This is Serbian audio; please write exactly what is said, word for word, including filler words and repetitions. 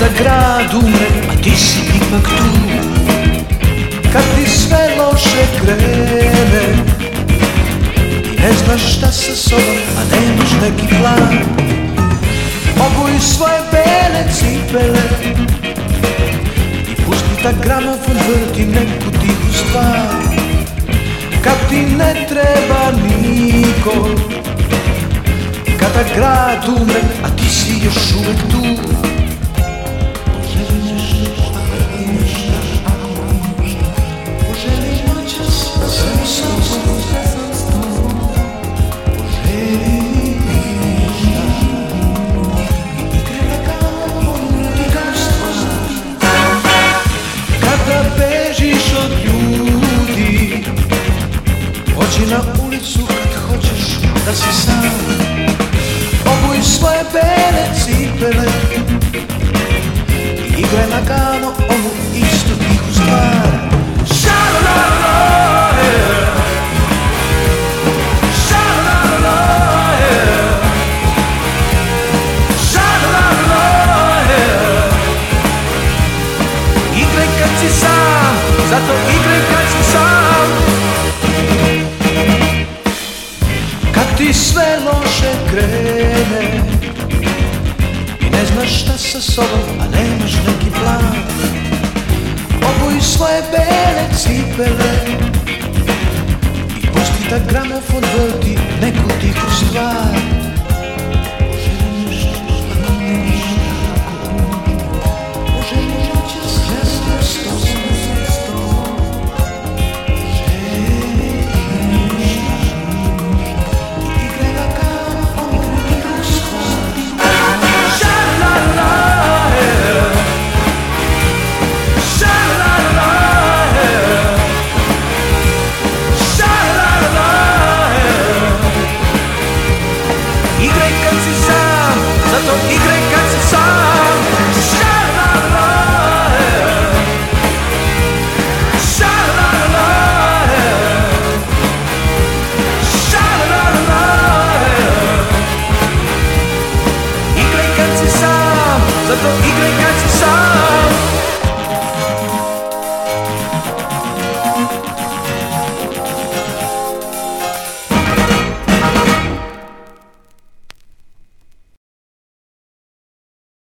da grad umre, a ti si ipak tu. Kad ti sve loše krene i ne znaš šta sa sobom, a nemaš neki plan, obuj svoje bele cipele i pusti da gramofon vrti neku tihu stvar. Kad ti ne treba niko, kada grad umre, a ti si još uvek tu. Poželi nešto, poželi nešto, poželi noćas da sam s tobom, poželi ništa, igre lagano i kao stvar. Kada bežiš od ljudi, pođi na ulicu kad hoćeš da si sam. Obuj svoje bele cipele i igraj lagano ovu istu tihu stvar. Ša-la-la-la, yeah. Ša-la-la-la, yeah. Ša-la-la-la, yeah. Igraj kad si sam, zato igraj kad si sam. Kad ti sve loše krene i ne znaš šta sa sobom, a nemaš neki plan, obuj svoje bele cipele i pusti da gramofon vrti neku tihu stvar.